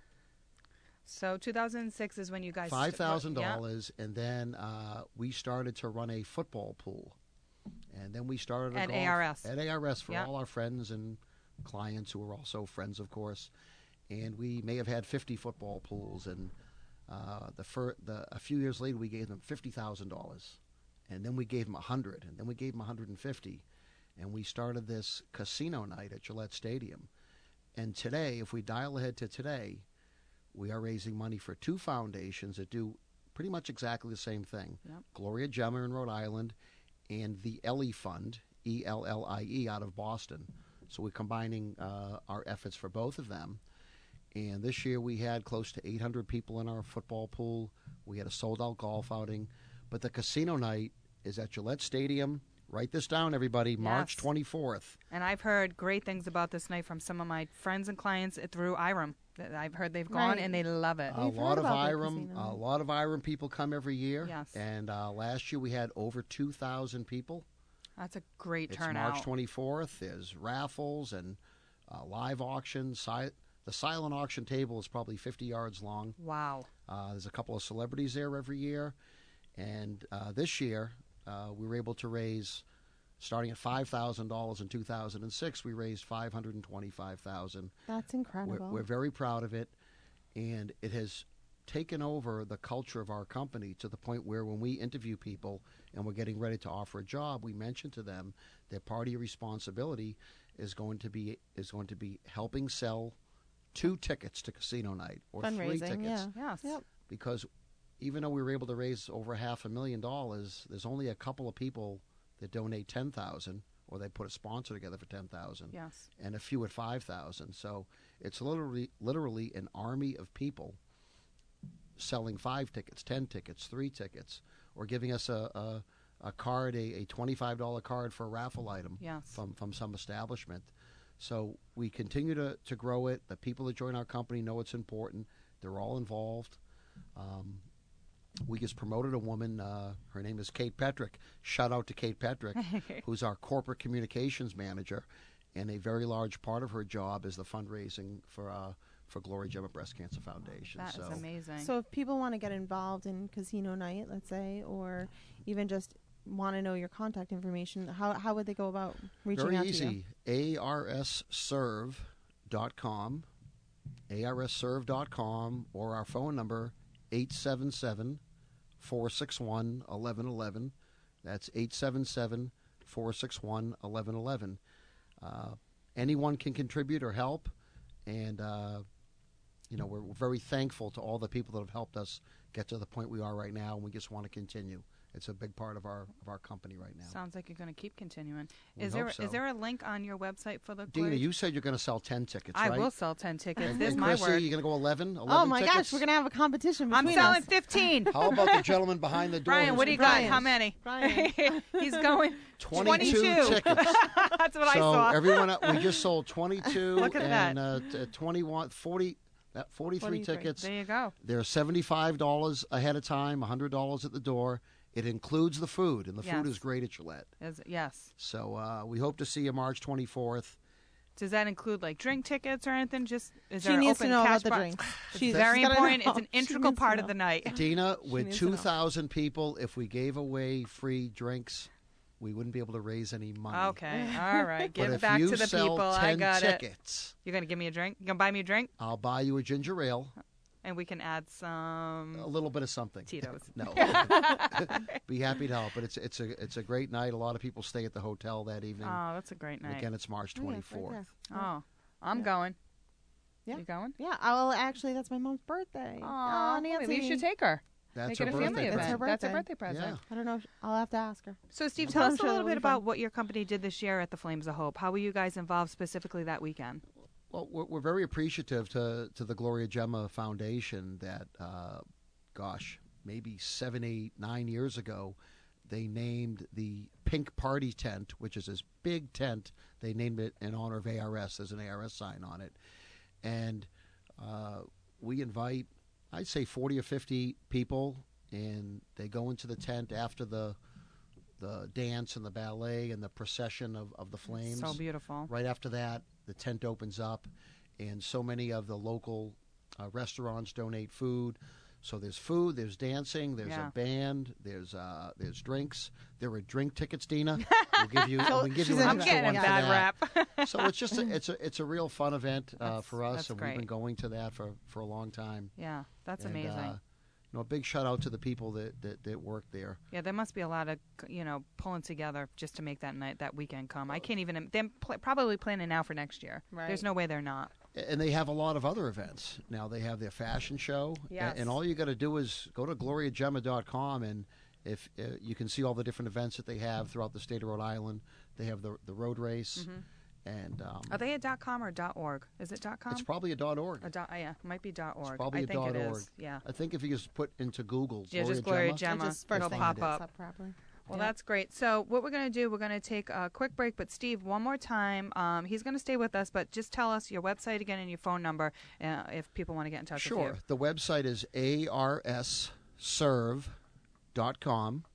S1: So two thousand six is when you guys...
S4: five thousand
S1: Yeah.
S4: dollars, and then uh, we started to run a football pool. And then we started a
S1: At
S4: golf,
S1: A R S.
S4: At A R S for
S1: Yeah.
S4: all our friends and clients who are also friends, of course. And we may have had fifty football pools, and uh, the, fir- the a few years later we gave them fifty thousand dollars, and then we gave them a hundred, and then we gave them one hundred and fifty, and we started this casino night at Gillette Stadium. And today, if we dial ahead to today, we are raising money for two foundations that do pretty much exactly the same thing.
S1: Yep.
S4: Gloria Gemma in Rhode Island, and the Ellie Fund, E L L I E, out of Boston. So we're combining uh, our efforts for both of them. And this year we had close to eight hundred people in our football pool. We had a sold-out golf outing. But the casino night is at Gillette Stadium. Write this down, everybody, March
S1: Yes.
S4: twenty-fourth.
S1: And I've heard great things about this night from some of my friends and clients through I R M. That I've heard they've gone
S3: Right.
S1: and they love it.
S4: A
S3: We've
S4: lot
S3: heard
S4: of
S3: about
S4: I
S3: that
S4: R M,
S3: casino
S4: a
S3: night.
S4: lot of I R M people come every year.
S1: Yes.
S4: And uh, last year we had over two thousand people.
S1: That's a great
S4: It's
S1: turnout.
S4: March twenty-fourth. There's raffles and uh, live auctions. Si- the silent auction table is probably fifty yards long.
S1: Wow.
S4: Uh, there's a couple of celebrities there every year. And uh, this year uh, we were able to raise, starting at five thousand dollars in two thousand six, we raised five hundred twenty-five thousand dollars.
S3: That's incredible.
S4: We're, we're very proud of it. And it has taken over the culture of our company to the point where when we interview people and we're getting ready to offer a job, we mention to them that part of your responsibility is going to be is going to be helping sell two tickets to casino night or three
S3: Fundraising,
S4: tickets.
S3: yeah.
S1: Yes.
S3: Yep.
S4: Because even though we were able to raise over half a million dollars, there's only a couple of people that donate ten thousand, or they put a sponsor together for ten thousand,
S1: Yes.
S4: and a few at five thousand. So it's literally literally an army of people selling five tickets, ten tickets, three tickets, or giving us a a, a card, a, a twenty-five dollar card for a raffle item
S1: Yes.
S4: from from some establishment. So we continue to, to grow it. The people that join our company know it's important. They're all involved. Um, we just promoted a woman. Uh, her name is Kate Petrick. Shout out to Kate Petrick, who's our corporate communications manager. And a very large part of her job is the fundraising for uh, for Gloria Gemma Breast Cancer Foundation.
S1: That
S4: so,
S1: is amazing.
S3: So if people want to get involved in casino night, let's say, or even just want to know your contact information, how how would they go about reaching
S4: very
S3: out
S4: easy. A R S serve dot com, A R S serve dot com, or our phone number, eight seven seven, four six one, one one one one. That's eight seven seven, four six one, one one one one. Uh, anyone can contribute or help, and uh, you know, we're, we're very thankful to all the people that have helped us get to the point we are right now, and we just want to continue. It's a big part of our of our company right now.
S1: Sounds like you're going to keep continuing.
S4: We
S1: Is there
S4: hope so.
S1: is there a link on your website for the
S4: Dina,
S1: Gloria-
S4: you said you're going to sell ten tickets,
S1: I
S4: right?
S1: will sell ten tickets.
S4: And,
S1: There's
S4: and
S1: my
S4: Chrissy,
S1: word.
S4: you're going to go eleven? eleven
S3: Oh my
S4: tickets?
S3: gosh, we're gonna have a competition
S1: I'm
S3: between
S1: selling
S3: us.
S1: fifteen.
S4: How about the gentleman behind the door?
S1: Brian,
S4: who's
S1: what do you
S4: got
S1: got?
S3: Brian.
S1: How many?
S3: Brian.
S1: He's going
S4: twenty-two,
S1: twenty-two.
S4: tickets.
S1: That's what I
S4: so
S1: saw.
S4: everyone, we just sold twenty-two
S1: Look at
S4: and uh, t- twenty-one, forty, that forty-three
S3: forty-three.
S4: tickets.
S1: There you go.
S4: They're seventy-five dollars ahead of time, one hundred dollars at the door. It includes the food, and the
S1: Yes.
S4: food is great at Gillette.
S1: Is, yes.
S4: So uh, we hope to see you March twenty-fourth.
S1: Does that include like drink tickets or anything? Just is
S3: She
S1: there an
S3: needs
S1: open
S3: to know
S1: cash
S3: about the
S1: box?
S3: drinks.
S1: It's
S3: She's
S1: very
S3: she's gotta
S1: important.
S3: know.
S1: It's an
S3: She
S1: integral
S3: needs to
S1: part of
S3: know.
S1: the night.
S4: Dina, with
S3: needs to know.
S4: two thousand people, if we gave away free drinks, we wouldn't be able to raise any money.
S1: Okay. All right.
S4: But
S1: Give it
S4: if
S1: back
S4: you
S1: to the
S4: sell
S1: people.
S4: ten
S1: I got it.
S4: tickets,
S1: You're gonna give me a drink? You gonna buy me a drink?
S4: I'll buy you a ginger ale,
S1: And we can add some
S4: a little bit of something.
S1: Tito's.
S4: No, be happy to help. But it's it's a it's a great night. A lot of people stay at the hotel that evening.
S1: Oh, that's a great
S4: And
S1: night.
S4: again, it's March
S3: Oh, yeah, it's right
S4: twenty-fourth.
S3: there.
S1: Oh, I'm
S3: Yeah.
S1: going.
S3: Yeah.
S1: You going?
S3: Yeah, I will actually. That's my mom's birthday.
S1: Oh,
S3: Nancy.
S1: maybe you should take her.
S4: That's
S1: Make
S4: her
S1: it a
S4: birthday
S1: family
S3: It's
S1: event.
S3: her
S4: present.
S1: That's a
S3: birthday.
S1: birthday present.
S4: Yeah.
S3: I don't know. If, I'll have to ask her.
S1: So, Steve,
S3: I'm
S1: tell us a
S3: sure
S1: little
S3: it'll
S1: bit
S3: be
S1: about
S3: fun.
S1: what your company did this year at the Flames of Hope. How were you guys involved specifically that weekend?
S4: Well, we're, we're very appreciative to to the Gloria Gemma Foundation that, uh, gosh, maybe seven, eight, nine years ago, they named the Pink Party Tent, which is this big tent. They named it in honor of A R S. There's an A R S sign on it, and uh, we invite, I'd say, forty or fifty people, and they go into the tent after the the dance and the ballet and the procession of, of the flames.
S1: So beautiful.
S4: Right after that, the tent opens up, and so many of the local uh, restaurants donate food. So there's food, there's dancing, there's
S1: Yeah.
S4: a band, there's uh, there's drinks. There are drink tickets, Dina. We'll give you, we'll give
S3: she's
S4: you an
S3: into
S1: I'm
S3: that.
S4: extra
S1: getting a
S4: one for
S1: bad
S4: that.
S1: rap.
S4: So it's just a, it's a it's a real fun event uh,
S1: That's-
S4: for us,
S1: that's
S4: and
S1: great.
S4: we've been going to that for, for a long time.
S1: Yeah, that's
S4: And,
S1: amazing.
S4: Uh, you know, a big shout out to the people that, that, that work there.
S1: Yeah, there must be a lot of, you know, pulling together just to make that night, that weekend come. I can't even. They're pl- probably planning now for next year.
S3: Right.
S1: There's no way they're not.
S4: And they have a lot of other events. Now they have their fashion show. a-
S1: Yes.
S4: And all you got to do is go to gloria gemma dot com, and if uh, you can see all the different events that they have throughout the state of Rhode Island. They have the the road race, and um,
S1: Are they a dot .com or dot .org? Is it dot .com?
S4: it's probably a dot .org.
S1: A dot, uh, yeah, it might be dot .org.
S4: probably
S1: I
S4: a
S1: think
S4: dot
S1: it
S4: org.
S1: is. Yeah.
S4: I think if you just put into Google
S1: Yeah,
S4: Gloria
S1: just Gloria
S4: Gemma,
S1: Gemma.
S3: It just first
S1: It'll
S3: thing
S1: pop
S3: it
S1: up.
S3: up properly.
S1: Well,
S3: Yeah.
S1: that's great. So what we're going to do, we're going to take a quick break. But Steve, one more time, um, he's going to stay with us, but just tell us your website again and your phone number uh, if people want to get in touch with
S4: Sure.
S1: you.
S4: The website is A R S serve dot com,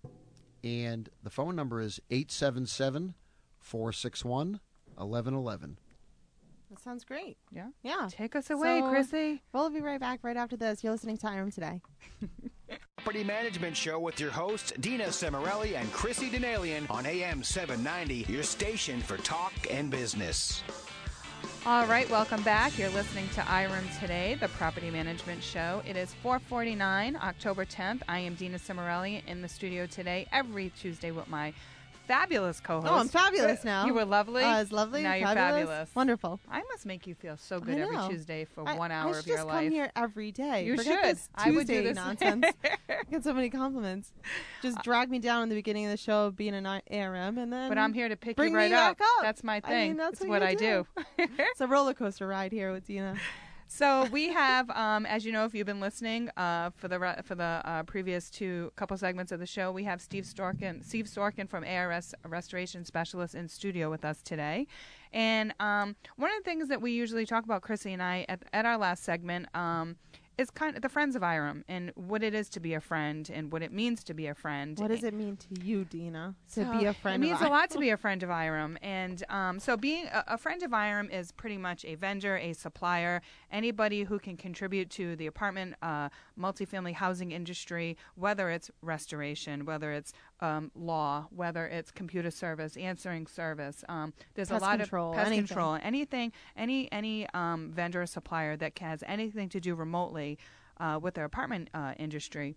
S4: and the phone number is eight seven seven, four six one, one one one one.
S3: That sounds great.
S1: Yeah.
S3: Yeah.
S1: Take us away,
S3: So-
S1: Chrissy.
S3: We'll be right back right after this. You're listening to Iron Today.
S2: Property Management Show with your hosts, Dina Cimarelli and Chrissy Denalian on A M seven ninety, your station for talk and business.
S1: All right, welcome back. You're listening to I R E M Today, the property management show. It is four forty-nine, October tenth. I am Dina Cimarelli in the studio today every Tuesday with my fabulous co-host.
S3: Oh, I'm fabulous now.
S1: You were lovely.
S3: I was lovely.
S1: Now you're
S3: fabulous.
S1: fabulous.
S3: Wonderful.
S1: I must make you feel so good
S3: I
S1: every
S3: know.
S1: Tuesday for
S3: I,
S1: one hour
S3: I
S1: of your
S3: just
S1: life.
S3: come here every day.
S1: You
S3: Forget
S1: should.
S3: This
S1: I would do
S3: Tuesday
S1: this.
S3: nonsense. I get so many compliments. Just drag me down in the beginning of the show of being an A R M, and then
S1: But I'm here to pick
S3: bring
S1: you right
S3: me back
S1: up.
S3: up.
S1: That's my
S3: I
S1: thing.
S3: mean, that's
S1: it's
S3: what
S1: what
S3: you
S1: I do.
S3: do. It's a roller coaster ride here with Dina.
S1: So we have, um, as you know, if you've been listening uh, for the re- for the uh, previous two couple segments of the show, we have Steve Storkin, Steve Storkin from A R S Restoration Specialist in studio with us today. And um, one of the things that we usually talk about, Chrissy and I, at, at our last segment, um, is kind of the friends of I R E M and what it is to be a friend and what it means to be a friend.
S3: What does it mean to you, Dina, to
S1: So
S3: be a friend
S1: It means
S3: of
S1: a lot to be a friend of I R E M. And um, so being a, a friend of I R E M is pretty much a vendor, a supplier, anybody who can contribute to the apartment, uh, multifamily housing industry, whether it's restoration, whether it's um, law, whether it's computer service, answering service. Um, there's
S3: Pest
S1: a lot
S3: control,
S1: of pest
S3: anything.
S1: control, anything, any, any um, vendor or supplier that has anything to do remotely uh, with their apartment uh, industry.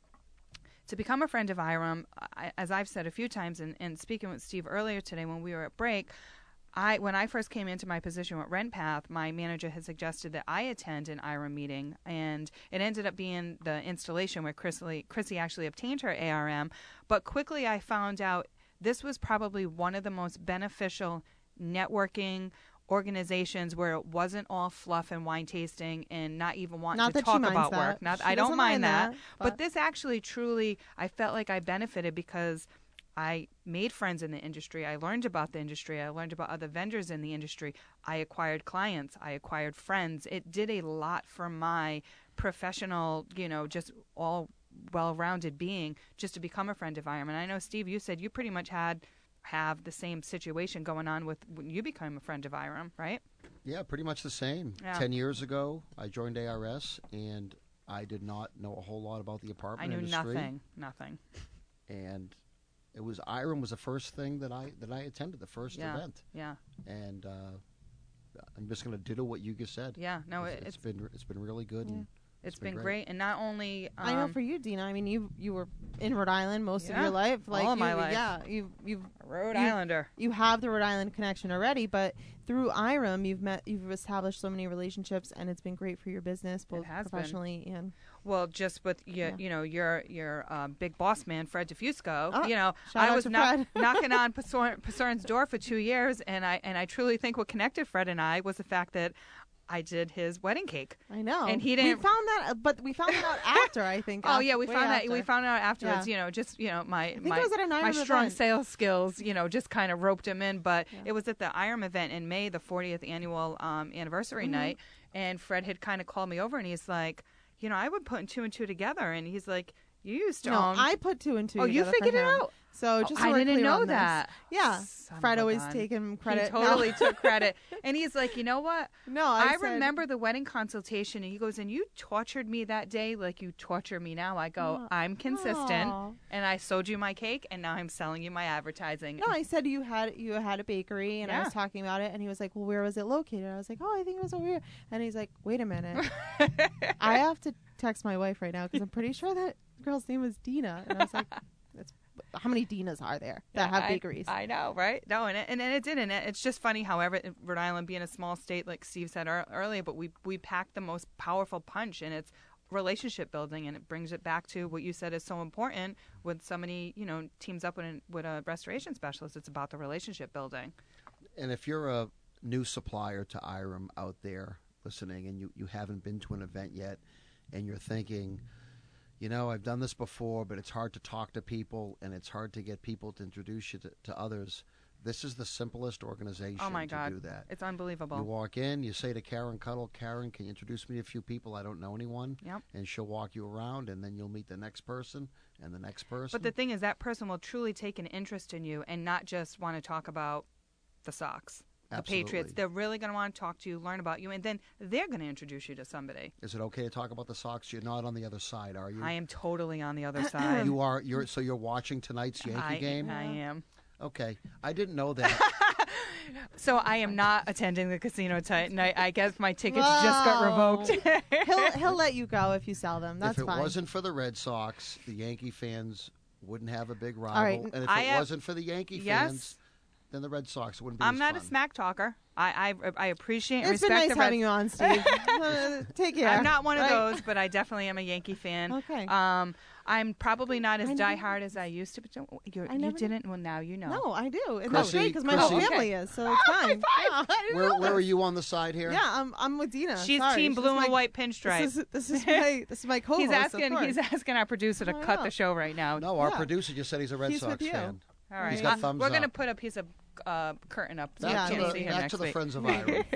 S1: To become a friend of I R E M, I, as I've said a few times, and, and speaking with Steve earlier today when we were at break, I when I first came into my position with RentPath, my manager had suggested that I attend an I R E M meeting, and it ended up being the installation where Chrissy, Chrissy actually obtained her A R M. But quickly I found out this was probably one of the most beneficial networking organizations where it wasn't all fluff and wine tasting and not even wanting
S3: Not
S1: to
S3: that she
S1: talk
S3: minds
S1: about
S3: that.
S1: work. Not,
S3: She
S1: I don't
S3: doesn't
S1: mind
S3: mind
S1: that.
S3: that,
S1: But,
S3: but-
S1: this actually truly, I felt like I benefited because I made friends in the industry. I learned about the industry. I learned about other vendors in the industry. I acquired clients. I acquired friends. It did a lot for my professional, you know, just all well-rounded being just to become a friend of I R E M. And I know, Steve, you said you pretty much had have the same situation going on with when you became a friend of I R E M, right?
S4: Yeah, pretty much the same.
S1: Yeah.
S4: Ten years ago, I joined A R S, and I did not know a whole lot about the
S1: I
S4: apartment
S1: knew
S4: industry.
S1: nothing, nothing.
S4: And it was I R E M was the first thing that I that I attended, the first
S1: Yeah.
S4: event.
S1: Yeah,
S4: And uh, I'm just going to ditto what you just said.
S1: yeah. No,
S4: it's,
S1: it,
S4: it's
S1: it's
S4: been it's been really good. And
S1: it's
S4: been
S1: been
S4: great.
S1: great. And not only um,
S3: I know for you, Dina. I mean, you you were in Rhode Island most of
S1: Yeah,
S3: your life. Like
S1: all of
S3: you,
S1: my life.
S3: Yeah, you you've
S1: Rhode
S3: you-
S1: Islander.
S3: you have the Rhode Island connection already, but through I R E M, you've met, you've established so many relationships, and it's been great for your business, both
S1: has been.
S3: professionally and.
S1: Well, just with you,
S3: Yeah.
S1: you know, your your um, big boss man, Fred DeFusco.
S3: Oh,
S1: you know,
S3: shout
S1: I
S3: out
S1: was
S3: to
S1: knock,
S3: Fred.
S1: knocking on Pasor- Pasern's door for two years, and I and I truly think what connected Fred and I was the fact that I did his wedding cake.
S3: I know,
S1: And he
S3: We
S1: didn't-
S3: found that, uh, but we found that out after. I think.
S1: Oh
S3: af-
S1: yeah, we
S3: way
S1: found that
S3: after.
S1: we found out afterwards.
S3: Yeah.
S1: You know, just you know my
S3: think
S1: my
S3: it was at an I R E
S1: my
S3: M
S1: strong
S3: event.
S1: sales skills. You know, just kind of roped him in. But
S3: Yeah.
S1: it was at the I R E M event in May, the fortieth annual um, anniversary
S3: Mhm.
S1: night, and Fred had kind of called me over, and he's like, you know, I would put two and two together, and he's like, you used to
S3: No,
S1: own.
S3: I put two and two.
S1: oh, you
S3: together for
S1: figured it
S3: him.
S1: out.
S3: So
S1: Oh,
S3: just
S1: I
S3: so we're
S1: didn't
S3: clear
S1: know
S3: on this.
S1: that.
S3: Yeah,
S1: Son of
S3: Fred
S1: a
S3: always
S1: gun.
S3: taking credit.
S1: He totally
S3: No.
S1: took credit, and he's like, you know what?
S3: No, I,
S1: I,
S3: said-
S1: remember the wedding consultation, and he goes, and you tortured me that day like you torture me now. I go,
S3: Aw.
S1: I'm consistent,
S3: Aw.
S1: and I sold you my cake, and now I'm selling you my advertising.
S3: No, I said you had you had a bakery, and I
S1: Yeah.
S3: was talking about it, and he was like, "Well, where was it located?" I was like, "Oh, I think it was over here." And he's like, "Wait a minute, I have to text my wife right now because I'm pretty sure that girl's name was Dina." And I was like, "That's how many Dinas are there that have
S1: I-
S3: bakeries?"
S1: I, know, right? No, and it, and it didn't. It, it's just funny, however, Rhode Island being a small state, like Steve said ear- earlier, but we we packed the most powerful punch, and it's relationship building, and it brings it back to what you said is so important when somebody, you know, teams up with, an, with a restoration specialist. It's about the relationship building.
S4: And if you're a new supplier to I R E M out there listening, and you, you haven't been to an event yet, and you're thinking, you know, I've done this before, but it's hard to talk to people, and it's hard to get people to introduce you to, to others, this is the simplest organization
S1: Oh my
S4: to
S1: God,
S4: do that.
S1: it's unbelievable.
S4: You walk in, you say to Karen Cuddle, Karen, can you introduce me to a few people? I don't know anyone.
S1: Yep.
S4: And she'll walk you around, and then you'll meet the next person and the next person.
S1: But the thing is, that person will truly take an interest in you and not just want to talk about the Sox, the
S4: Absolutely.
S1: Patriots. They're really going to want to talk to you, learn about you, and then they're going to introduce you to somebody.
S4: Is it okay to talk about the Sox? You're not on the other side, are you?
S1: I am totally on the other side.
S4: You are. You're so you're watching tonight's Yankee
S1: I,
S4: game.
S1: I am.
S4: Okay, I didn't know that.
S1: So I am not attending the casino tonight. I guess my tickets Whoa. just got revoked.
S3: he'll he'll let you go if you sell them. That's
S4: fine. If it
S3: fine.
S4: wasn't for the Red Sox, the Yankee fans wouldn't have a big rival.
S3: Right.
S4: And if
S1: I
S4: it
S1: have,
S4: wasn't for the Yankee
S1: yes.
S4: fans, then the Red Sox wouldn't be
S1: I'm
S4: as
S1: not
S4: fun.
S1: a smack talker. I I, I appreciate and
S3: it's
S1: respect
S3: been nice
S1: the
S3: having
S1: Red...
S3: you on, Steve. uh, take care.
S1: I'm not one of
S3: right?
S1: those, but I definitely am a Yankee fan.
S3: Okay.
S1: Um, I'm probably not as
S3: I
S1: diehard as I used to be. You're,
S3: I
S1: you
S3: never
S1: didn't? Well, now you know.
S3: No, I do. And
S4: Chrissy,
S3: that's great because my
S4: Chrissy.
S3: whole
S1: Oh,
S3: family
S1: okay.
S3: is, so it's
S1: Oh,
S3: fine.
S1: high
S3: Yeah, I didn't
S4: Where,
S3: know
S4: where
S3: this.
S4: are you on the side here?
S3: Yeah, I'm I'm with Dina.
S1: She's
S3: Sorry.
S1: team
S3: She's
S1: blue
S3: my,
S1: and white pinstripe.
S3: This is this is my this is my co-host.
S1: He's asking.
S3: of
S1: He's
S3: course.
S1: asking our producer to
S3: Oh,
S1: cut
S3: yeah.
S1: the show right now.
S4: No, our
S3: Yeah.
S4: producer just said he's a Red
S3: He's
S4: Sox
S3: with you.
S4: fan.
S1: All right.
S4: He's got
S1: Uh,
S4: thumbs
S1: We're gonna
S4: up.
S1: put a piece of uh, curtain up so
S3: Yeah,
S4: Back
S1: you
S4: to
S1: can't
S3: maybe.
S1: see
S4: the,
S1: him
S4: back
S1: next
S4: to the
S1: week.
S4: Friends of Ira.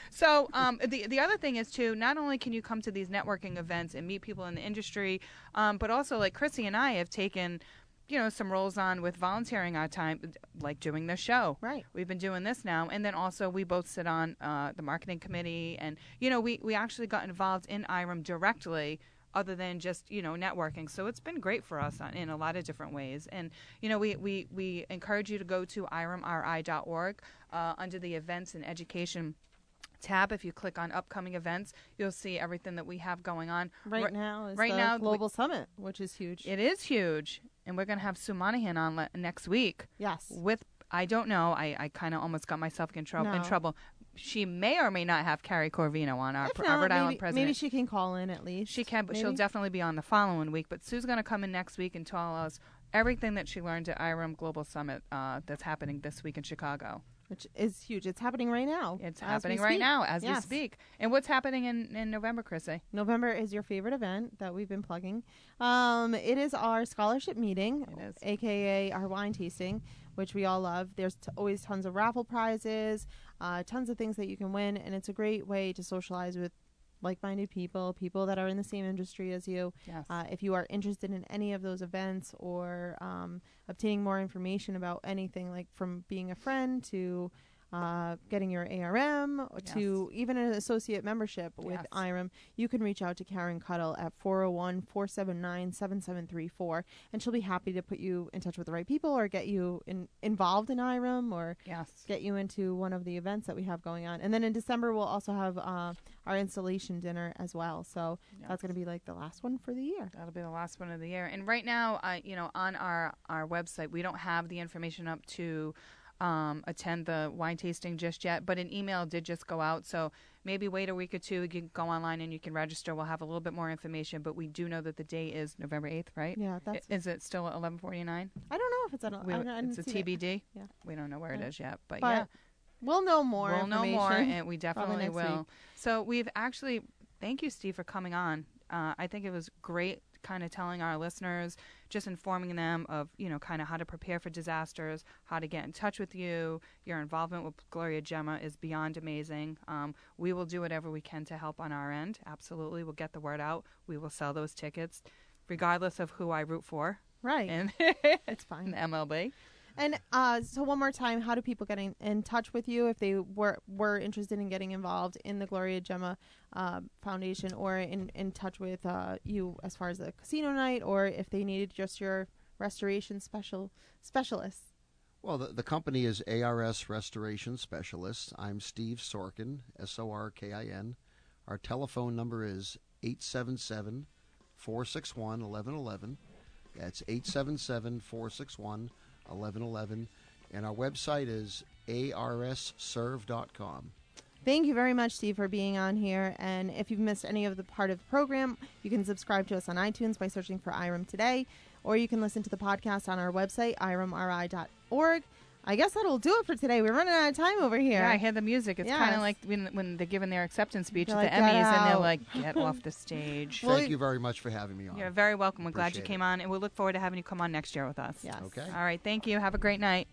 S1: So um, the the other thing is too. Not only can you come to these networking events and meet people in the industry, um, but also like Chrissy and I have taken, you know, some roles on with volunteering our time, like doing this show.
S3: Right.
S1: We've been doing this now, and then also we both sit on uh, the marketing committee, and you know, we we actually got involved in I R M directly, other than just, you know, networking. So it's been great for us on, in a lot of different ways. And, you know, we, we, we encourage you to go to I R M R I dot org uh, under the events and education tab. If you click on upcoming events, you'll see everything that we have going on.
S3: Right
S1: R-
S3: now is
S1: right
S3: the
S1: now,
S3: Global Summit, which is huge.
S1: It is huge. And we're going to have Sue Monahan on le- next week.
S3: Yes.
S1: With, I don't know, I, I kind of almost got myself in, trou- in
S3: No.
S1: trouble. She may or may not have Carrie Corvino on, our,
S3: If
S1: pr-
S3: not,
S1: our Rhode
S3: maybe,
S1: Island president.
S3: maybe she can call in at least.
S1: She can, but
S3: maybe?
S1: she'll definitely be on the following week. But Sue's going to come in next week and tell us everything that she learned at I R M Global Summit uh, that's happening this week in Chicago.
S3: Which is huge. It's happening right now.
S1: It's
S3: as
S1: happening
S3: we
S1: right
S3: speak.
S1: now as we
S3: Yes.
S1: speak. And what's happening in, in November, Chrissy?
S3: November is your favorite event that we've been plugging. Um, it is our scholarship meeting,
S1: It is.
S3: a k a our wine tasting, which we all love. There's t- always tons of raffle prizes, uh, tons of things that you can win, and it's a great way to socialize with like-minded people, people that are in the same industry as you.
S1: Yes.
S3: Uh, if you are interested in any of those events or um, obtaining more information about anything, like from being a friend to uh, getting your A R M or
S1: Yes.
S3: to even an associate membership with
S1: Yes.
S3: I R M, you can reach out to Karen Cuddle at four oh one, four seven nine, seven seven three four, and she'll be happy to put you in touch with the right people or get you in, involved in I R M or
S1: Yes.
S3: get you into one of the events that we have going on. And then in December, we'll also have uh, our installation dinner as well. So
S1: Yes.
S3: that's going to be like the last one for the year.
S1: That'll be the last one of the year. And right now, uh, you know, on our, our website, we don't have the information up to um, attend the wine tasting just yet, but an email did just go out. So maybe wait a week or two. You can go online and you can register. We'll have a little bit more information, but we do know that the day is November eighth, right?
S3: Yeah, that's.
S1: I- Is it still at eleven forty-nine?
S3: I don't know if it's at.
S1: We,
S3: I, I didn't
S1: it's a
S3: see
S1: T B
S3: it.
S1: D.
S3: Yeah.
S1: We don't know where it
S3: Yeah.
S1: is yet, but,
S3: But
S1: yeah,
S3: We'll know more.
S1: we'll know more,
S3: information.
S1: and we definitely
S3: next
S1: will.
S3: week.
S1: So we've actually, thank you, Steve, for coming on. Uh, I think it was great, kind of telling our listeners, just informing them of, you know, kind of how to prepare for disasters, how to get in touch with you. Your involvement with Gloria Gemma is beyond amazing. Um, we will do whatever we can to help on our end. Absolutely, we'll get the word out. We will sell those tickets, regardless of who I root for.
S3: Right.
S1: And
S3: It's fine.
S1: in the M L B.
S3: And uh, so one more time, how do people get in, in touch with you if they were were interested in getting involved in the Gloria Gemma uh, Foundation or in, in touch with uh, you as far as the casino night, or if they needed just your restoration special specialist?
S4: Well, the, the company is A R S Restoration Specialists. I'm Steve Sorkin, S O R K I N. Our telephone number is eight seven seven, four six one, one one one one. That's eight seven seven, four six one, one one one one. And our website is A R S serve dot com.
S3: Thank you very much, Steve, for being on here. And if you've missed any of the part of the program, you can subscribe to us on iTunes by searching for I R M Today, or you can listen to the podcast on our website, I R M R I dot org. I guess that'll do it for today. We're running out of time over here.
S1: Yeah, I hear the music. It's
S3: Yes.
S1: kind of like when when they're giving their acceptance speech
S3: They're
S1: at
S3: like,
S1: the
S3: "Get
S1: Emmys, and they're
S3: out."
S1: like, "Get off the stage."
S3: Well,
S4: Thank you very much for having me on.
S1: You're very welcome. We're glad you
S4: Appreciate
S1: came
S4: it.
S1: on, and we look forward to having you come on next year with us.
S3: Yes.
S4: Okay.
S1: All right. Thank you. Have a great night.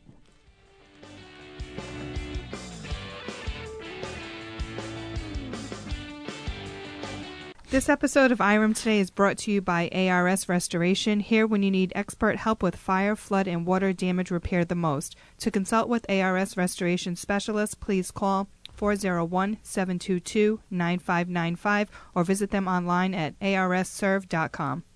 S1: This episode of I R M Today is brought to you by A R S Restoration, here when you need expert help with fire, flood, and water damage repair the most. To consult with A R S Restoration specialists, please call four oh one, seven two two, nine five nine five or visit them online at A R S serve dot com.